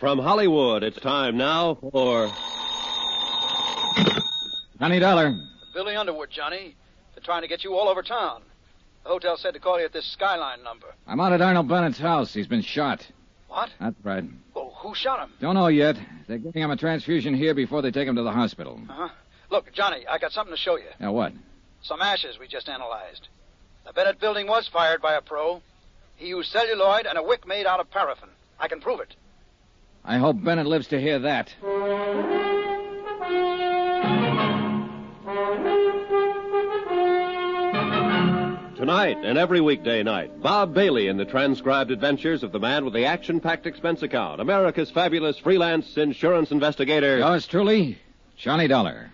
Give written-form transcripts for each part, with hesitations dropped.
From Hollywood, it's time now for... Johnny Dollar. Billy Underwood, Johnny. They're trying to get you all over town. The hotel said to call you at this Skyline number. I'm out at Arnold Bennett's house. He's been shot. What? That's right. Well, who shot him? Don't know yet. They're giving him a transfusion here before they take him to the hospital. Uh-huh. Look, Johnny, I got something to show you. Yeah, what? Some ashes we just analyzed. The Bennett building was fired by a pro. He used celluloid and a wick made out of paraffin. I can prove it. I hope Bennett lives to hear that. Tonight and every weekday night, Bob Bailey in the transcribed adventures of the man with the action-packed expense account, America's fabulous freelance insurance investigator. Yours truly, Johnny Dollar.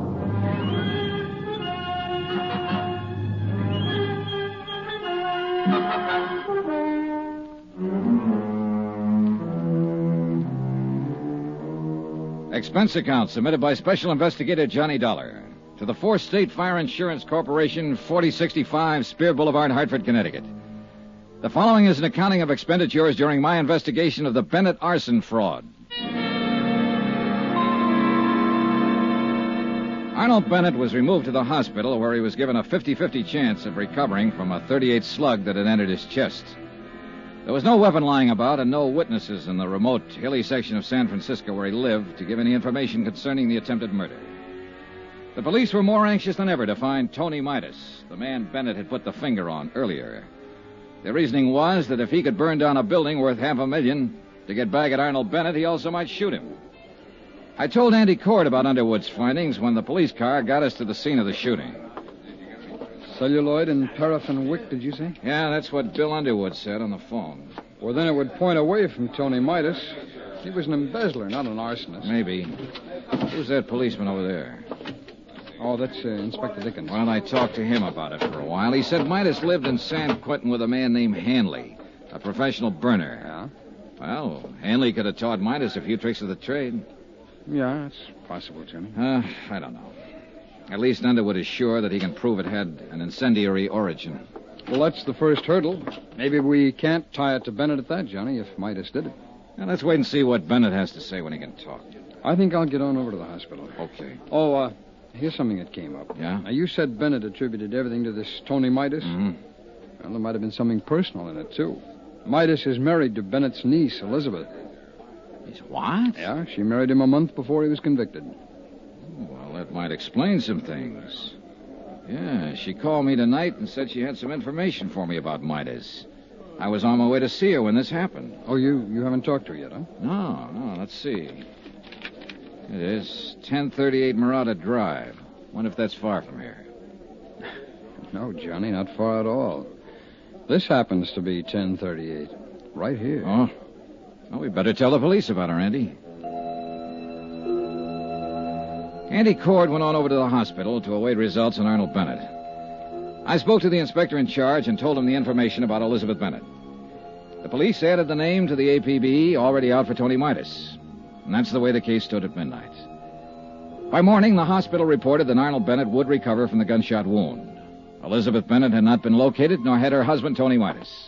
Expense account submitted by Special Investigator Johnny Dollar to the Fourth State Fire Insurance Corporation, 4065 Spear Boulevard, Hartford, Connecticut. The following is an accounting of expenditures during my investigation of the Bennett arson fraud. Arnold Bennett was removed to the hospital where he was given a 50-50 chance of recovering from a .38 slug that had entered his chest. There was no weapon lying about and no witnesses in the remote, hilly section of San Francisco where he lived to give any information concerning the attempted murder. The police were more anxious than ever to find Tony Midas, the man Bennett had put the finger on earlier. Their reasoning was that if he could burn down a building worth $500,000 to get back at Arnold Bennett, he also might shoot him. I told Andy Cord about Underwood's findings when the police car got us to the scene of the shooting. Celluloid and paraffin wick, did you say? Yeah, that's what Bill Underwood said on the phone. Well, then it would point away from Tony Midas. He was an embezzler, not an arsonist. Maybe. Who's that policeman over there? Oh, that's Inspector Dickens. Well, I talked to him about it for a while. He said Midas lived in San Quentin with a man named Hanley, a professional burner. Yeah? Well, Hanley could have taught Midas a few tricks of the trade. Yeah, it's possible, Johnny. I don't know. At least Underwood is sure that he can prove it had an incendiary origin. Well, that's the first hurdle. Maybe we can't tie it to Bennett at that, Johnny, if Midas did it. Now, let's wait and see what Bennett has to say when he can talk. I think I'll get on over to the hospital. Okay. Oh, here's something that came up. Yeah? Now, you said Bennett attributed everything to this Tony Midas. Mm-hmm. Well, there might have been something personal in it, too. Midas is married to Bennett's niece, Elizabeth. He's what? Yeah, she married him a month before he was convicted. Well, that might explain some things. Yeah, she called me tonight and said she had some information for me about Midas. I was on my way to see her when this happened. Oh, you haven't talked to her yet, huh? No, let's see. It is 1038 Murata Drive. Wonder if that's far from here. No, Johnny, not far at all. This happens to be 1038. Right here. Oh? Well, we better tell the police about her, Andy. Andy Cord went on over to the hospital to await results on Arnold Bennett. I spoke to the inspector in charge and told him the information about Elizabeth Bennett. The police added the name to the APB already out for Tony Midas. And that's the way the case stood at midnight. By morning, the hospital reported that Arnold Bennett would recover from the gunshot wound. Elizabeth Bennett had not been located, nor had her husband, Tony Midas.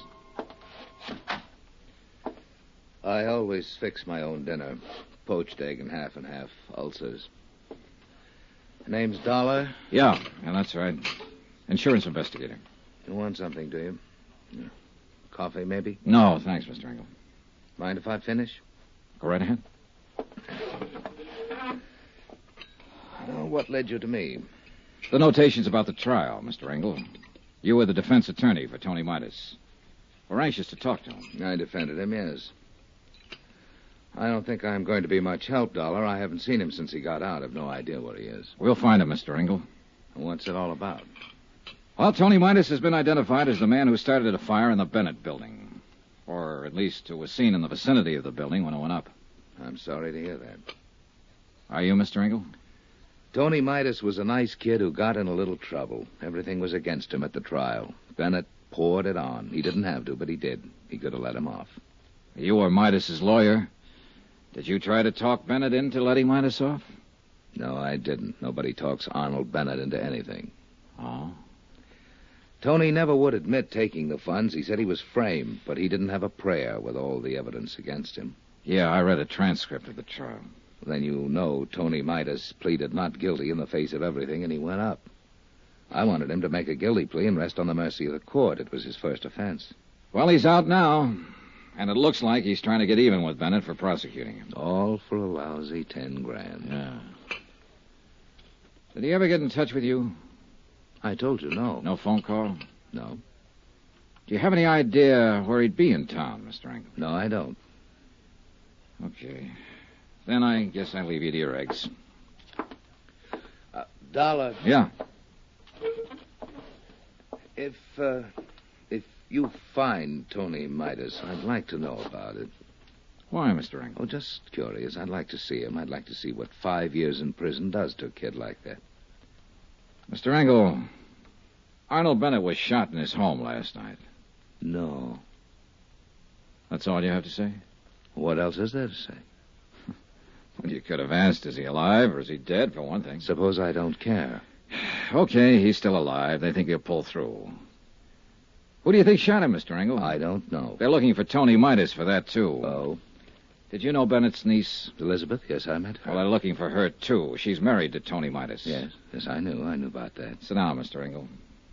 I always fix my own dinner. Poached egg and half, ulcers. Name's Dollar? Yeah, that's right. Insurance investigator. You want something, do you? Coffee, maybe? No, thanks, Mr. Engel. Mind if I finish? Go right ahead. What led you to me? The notations about the trial, Mr. Engel. You were the defense attorney for Tony Midas. We're anxious to talk to him. I defended him, yes. I don't think I'm going to be much help, Dollar. I haven't seen him since he got out. I've no idea where he is. We'll find him, Mr. Engel. What's it all about? Well, Tony Midas has been identified as the man who started a fire in the Bennett building. Or at least who was seen in the vicinity of the building when it went up. I'm sorry to hear that. Are you, Mr. Engel? Tony Midas was a nice kid who got in a little trouble. Everything was against him at the trial. Bennett poured it on. He didn't have to, but he did. He could have let him off. You were Midas's lawyer. Did you try to talk Bennett into letting Midas off? No, I didn't. Nobody talks Arnold Bennett into anything. Oh? Tony never would admit taking the funds. He said he was framed, but he didn't have a prayer with all the evidence against him. Yeah, I read a transcript of the trial. Then you know Tony Midas pleaded not guilty in the face of everything, and he went up. I wanted him to make a guilty plea and rest on the mercy of the court. It was his first offense. Well, he's out now, and it looks like he's trying to get even with Bennett for prosecuting him. All for a lousy $10,000. Yeah. Did he ever get in touch with you? I told you, no. No phone call? No. Do you have any idea where he'd be in town, Mr. Engel? No, I don't. Okay. Then I guess I'll leave you to your eggs. Dollar. Yeah. If you find Tony Midas, I'd like to know about it. Why, Mr. Engel? Oh, just curious. I'd like to see him. I'd like to see what 5 years in prison does to a kid like that. Mr. Engel, Arnold Bennett was shot in his home last night. No. That's all you have to say? What else is there to say? Well, you could have asked, is he alive or is he dead, for one thing? Suppose I don't care. Okay, he's still alive. They think he'll pull through. Who do you think shot him, Mr. Engel? I don't know. They're looking for Tony Midas for that, too. Oh? Did you know Bennett's niece? Elizabeth? Yes, I met her. Well, they're looking for her, too. She's married to Tony Midas. Yes, I knew. I knew about that. Sit down, Mr. Engel.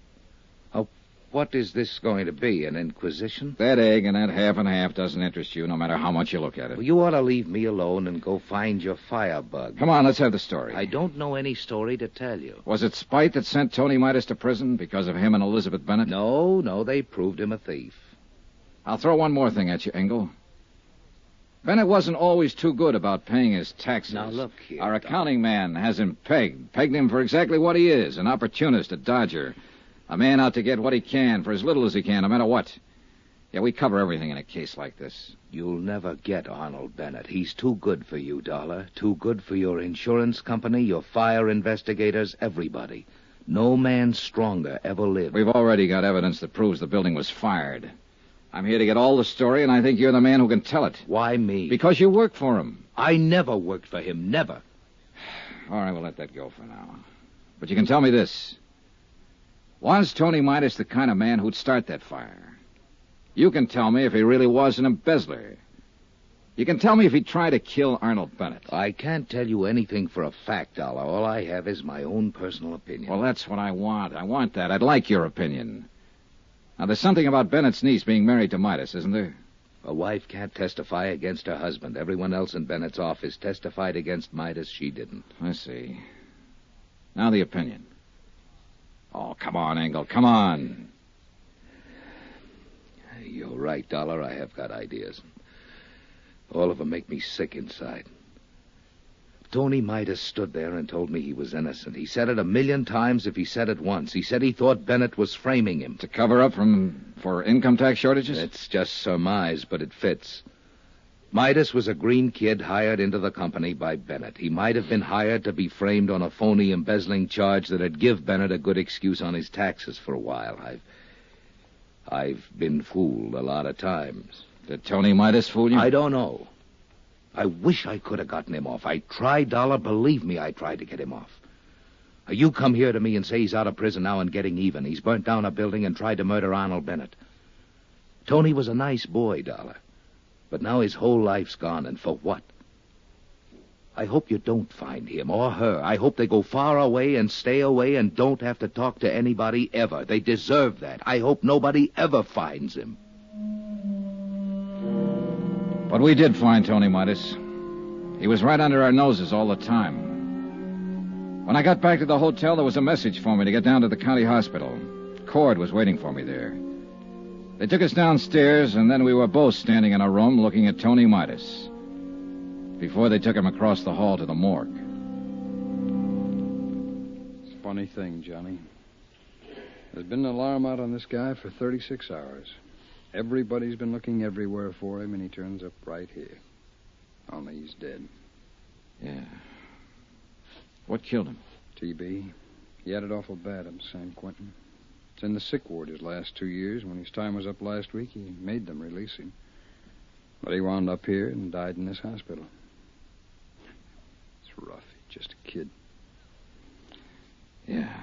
Oh, what is this going to be, an inquisition? That egg and that half and half doesn't interest you, no matter how much you look at it. Well, you ought to leave me alone and go find your firebug. Come on, let's have the story. I don't know any story to tell you. Was it spite that sent Tony Midas to prison because of him and Elizabeth Bennett? No, they proved him a thief. I'll throw one more thing at you, Engel. Bennett wasn't always too good about paying his taxes. Now, look here, Our accounting man has him pegged him for exactly what he is, an opportunist, a dodger. A man out to get what he can for as little as he can, no matter what. Yeah, we cover everything in a case like this. You'll never get Arnold Bennett. He's too good for you, Dollar. Too good for your insurance company, your fire investigators, everybody. No man stronger ever lived. We've already got evidence that proves the building was fired. I'm here to get all the story, and I think you're the man who can tell it. Why me? Because you work for him. I never worked for him, never. All right, we'll let that go for now. But you can tell me this. Was Tony Midas the kind of man who'd start that fire? You can tell me if he really was an embezzler. You can tell me if he tried to kill Arnold Bennett. I can't tell you anything for a fact, Dollar. All I have is my own personal opinion. Well, that's what I want. I want that. I'd like your opinion. Now, there's something about Bennett's niece being married to Midas, isn't there? A wife can't testify against her husband. Everyone else in Bennett's office testified against Midas. She didn't. I see. Now the opinion. Oh, come on, Engel. Come on. You're right, Dollar. I have got ideas. All of them make me sick inside. Tony Midas stood there and told me he was innocent. He said it 1,000,000 times if he said it once. He said he thought Bennett was framing him. To cover up for income tax shortages? It's just surmise, but it fits. Midas was a green kid hired into the company by Bennett. He might have been hired to be framed on a phony embezzling charge that'd give Bennett a good excuse on his taxes for a while. I've been fooled a lot of times. Did Tony Midas fool you? I don't know. I wish I could have gotten him off. I tried, Dollar. Believe me, I tried to get him off. You come here to me and say he's out of prison now and getting even. He's burnt down a building and tried to murder Arnold Bennett. Tony was a nice boy, Dollar. But now his whole life's gone, and for what? I hope you don't find him or her. I hope they go far away and stay away and don't have to talk to anybody ever. They deserve that. I hope nobody ever finds him. But we did find Tony Midas. He was right under our noses all the time. When I got back to the hotel, there was a message for me to get down to the county hospital. Cord was waiting for me there. They took us downstairs, and then we were both standing in a room looking at Tony Midas before they took him across the hall to the morgue. It's a funny thing, Johnny. There's been an alarm out on this guy for 36 hours. Everybody's been looking everywhere for him, and he turns up right here. Only he's dead. Yeah. What killed him? TB. He had it awful bad up in San Quentin. It's in the sick ward his last 2 years. When his time was up last week, he made them release him. But he wound up here and died in this hospital. It's rough. He's just a kid. Yeah.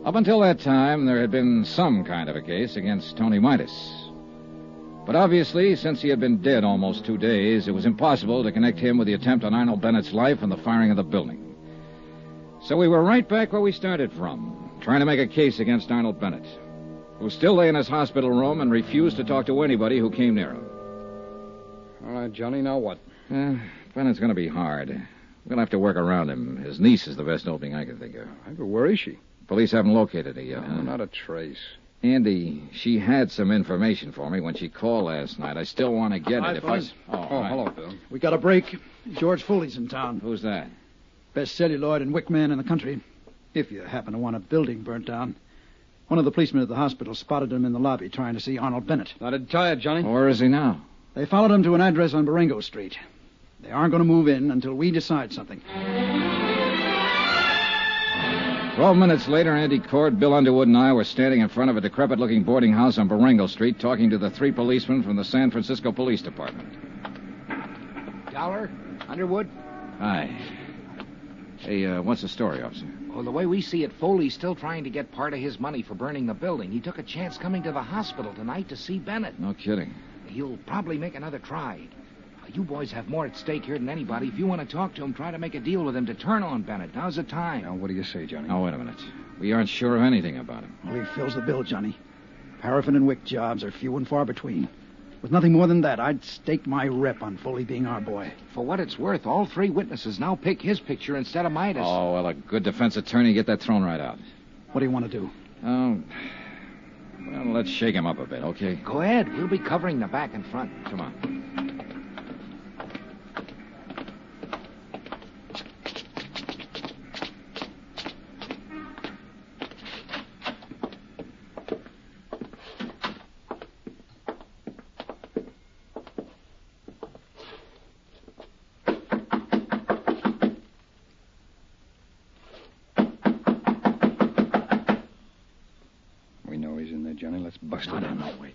Up until that time, there had been some kind of a case against Tony Midas. But obviously, since he had been dead almost 2 days, it was impossible to connect him with the attempt on Arnold Bennett's life and the firing of the building. So we were right back where we started from, trying to make a case against Arnold Bennett, who still lay in his hospital room and refused to talk to anybody who came near him. All right, Johnny, now what? Bennett's going to be hard. We'll have to work around him. His niece is the best opening I can think of. But where is she? Police haven't located her yet. Not a trace. Andy, she had some information for me when she called last night. I still want to get it. Hello, Bill. We got a break. George Foley's in town. Who's that? Best celluloid and wick man in the country. If you happen to want a building burnt down. One of the policemen at the hospital spotted him in the lobby trying to see Arnold Bennett. Not a tired, Johnny. Where is he now? They followed him to an address on Baringo Street. They aren't going to move in until we decide something. 12 minutes later, Andy Cord, Bill Underwood, and I were standing in front of a decrepit-looking boarding house on Baringo Street talking to the 3 policemen from the San Francisco Police Department. Dollar? Underwood? Hi. Hey, what's the story, officer? Well, the way we see it, Foley's still trying to get part of his money for burning the building. He took a chance coming to the hospital tonight to see Bennett. No kidding. He'll probably make another try. You boys have more at stake here than anybody. If you want to talk to him, try to make a deal with him to turn on Bennett. Now's the time. Now, what do you say, Johnny? Now, wait a minute. We aren't sure of anything about him. Well, he fills the bill, Johnny. Paraffin and wick jobs are few and far between. With nothing more than that, I'd stake my rep on Foley being our boy. For what it's worth, all 3 witnesses now pick his picture instead of Midas. Oh, well, a good defense attorney, get that thrown right out. What do you want to do? Well, let's shake him up a bit, okay? Go ahead. We'll be covering the back and front. Come on. Johnny. Let's bust it. No, wait.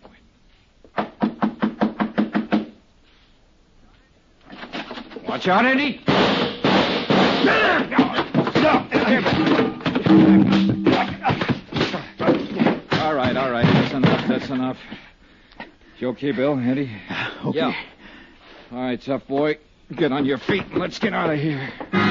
Watch out, Andy. All right. That's enough. You okay, Bill? Andy? Okay. Yeah. All right, tough boy. Get on your feet and let's get out of here.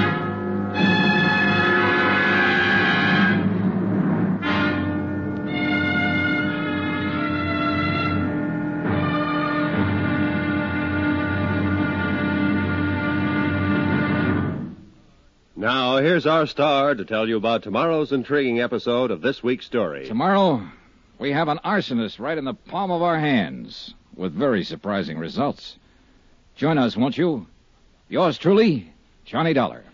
Now, here's our star to tell you about tomorrow's intriguing episode of this week's story. Tomorrow, we have an arsonist right in the palm of our hands, with very surprising results. Join us, won't you? Yours truly, Johnny Dollar.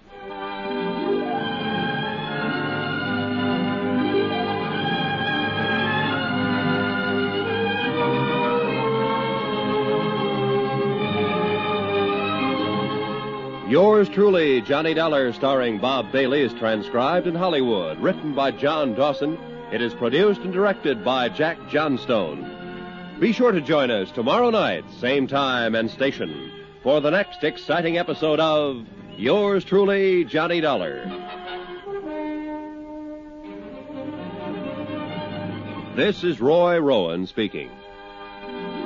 Yours truly, Johnny Dollar, starring Bob Bailey, is transcribed in Hollywood. Written by John Dawson. It is produced and directed by Jack Johnstone. Be sure to join us tomorrow night, same time and station, for the next exciting episode of Yours truly, Johnny Dollar. This is Roy Rowan speaking.